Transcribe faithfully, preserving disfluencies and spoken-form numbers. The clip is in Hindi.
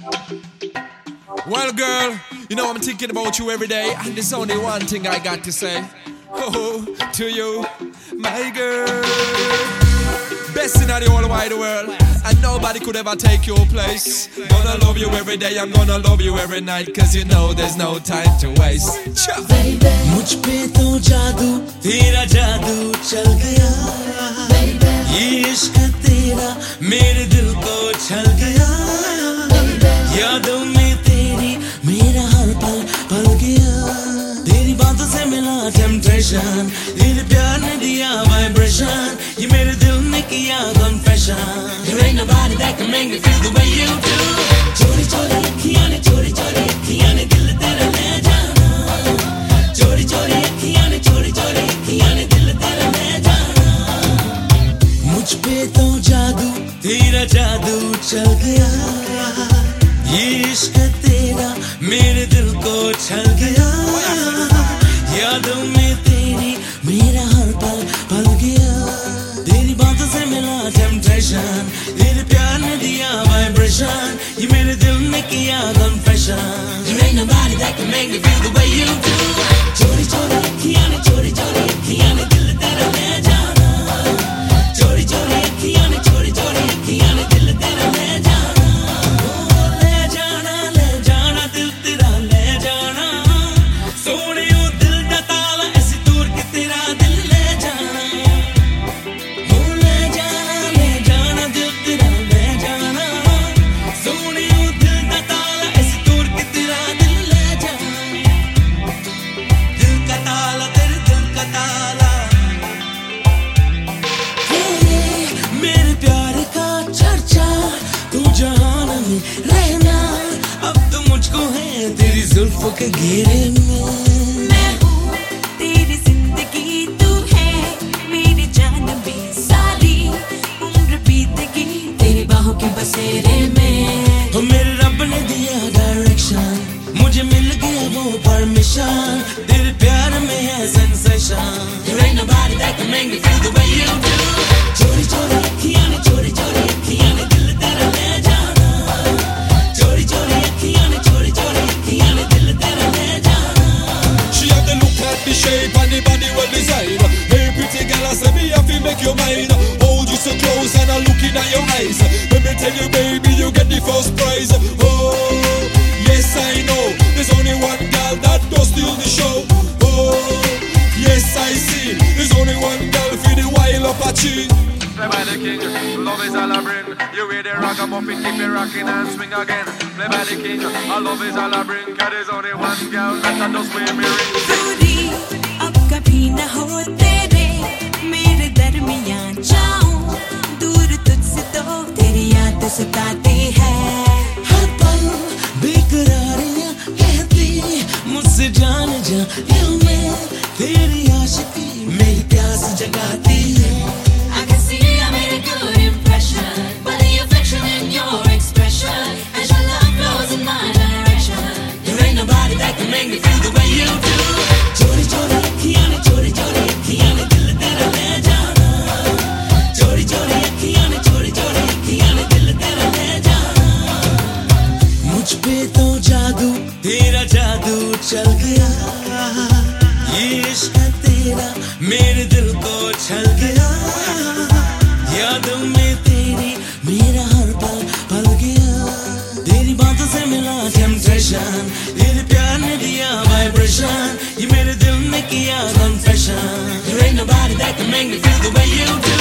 Well, girl, you know I'm thinking about you every day, and there's only one thing I got to say. Oh, to you, my girl. Best in the whole wide world, and nobody could ever take your place. Gonna love you every day, I'm gonna love you every night, cause you know there's no time to waste. मुझ पे तो जादू, तेरा जादू चल गया. ये इश्क तेरा मेरे दिल को छल गया. यादों में तेरी मेरा हर पल पल गया. तेरी बातों से मिला टेम्पटेशन, तेरे प्यार ने दिया वाइब्रेशन. ये मेरे दिल ने किया confession. There ain't nobody that can make me feel the way you do. चोरी चोरी अखियां ने, चोरी चोरी अखियां ने दिल तेरा ले जाना. चोरी चोरी अखियां ने, चोरी चोरी अखियां ने दिल तेरा ले जाना. मुझ पे तो जादू, तेरा जादू चल गया. ये इश्क तेरा मेरे दिल को छल गया. यादों में तेरी मेरा हर पल पल गया. तेरी बातों से मिला टेम्पटेशन, तेरे प्यार ने दिया वाइब्रेशन. ये मेरे दिल ने किया confession. There ain't nobody that can make me feel the way you do. चोरी चोरी अखियां ने, चोरी चोरी अखियां ने दिल तेरा ले जाना. चोरी चोरी अखियां ने, चोरी चोरी अखियां ने दिल तेरा ले जाना. ले जाना, ले जाना दिल तेरा ले जाना. सोने ओ दिल दा ताला ऐसी दूर के तेरा दिल ले जाना. ले जाना, ले जाना दिल तेरा ले जाना. सोने ओ दिल दा ताला ऐसी दूर के तेरा दिल ले जाना. दिल का ताला, तेरे दिल का ताला. मेरे प्यार का चर्चा तू जहान में रहना. अब तो मुझको है तेरी जुल्फों के घेरे में. मैं हूँ तेरी जिंदगी, तू है मेरी जान भी. सारी उम्र बीतेगी तेरी बाहों के बसेरे में. हो मेरे रब ने दिया डायरेक्शन, मुझे मिल गया वो परमिशन. तेरे प्यार में है sensation. There ain't nobody that can make me feel the way you do. चोरी चोरी अखियां ने, चोरी चोरी अखियां ने दिल तेरा ले जाना. चोरी चोरी अखियां ने, चोरी चोरी अखियां ने दिल तेरा ले जाना. She have the look at the shape and the body well designed. Hey pretty girl, I say me have to make your mind. Hold you so close and I looking at your eyes. Let me tell you baby, you get the first prize. Oh, yes I know, there's only one girl that does steal the show. Oh, yes I see, there's only one girl for the wild Apache. Play by the king, love is all I bring. You hear the ragamuffin, keep it rocking and swing again. Play by the king, I love is all I bring. Cause there's only one girl that I does wear me ring. दूरी अब कभी न हो तेरे मेरे दरमियां. जाऊं दूर तुझसे तो तेरी याद सताती है. हर पल बेकरारियां कहती मुझसे जान जा. दिल में तेरी आशिकी मेरी प्यास जगाती है. I can see I made a good impression by the affection in your expression as your love flows in my direction. There ain't nobody that can make me feel the way you do. चोरी चोरी अखियां ने, चोरी चोरी अखियां ने दिल तेरा ले जाना. चोरी चोरी अखियां ने, चोरी चोरी अखियां ने दिल तेरा ले जाना. मुझ पे तो जादू, तेरा जादू चल गया. ये इश्क तेरा मेरे दिल को छल गया. यादों में तेरी मेरा हर पल पल गया. तेरी बातों से मिला टेम्पटेशन, तेरे प्यार ने दिया वाइब्रेशन. ये मेरे दिल ने किया confession. There ain't nobody that can make me feel the way you do.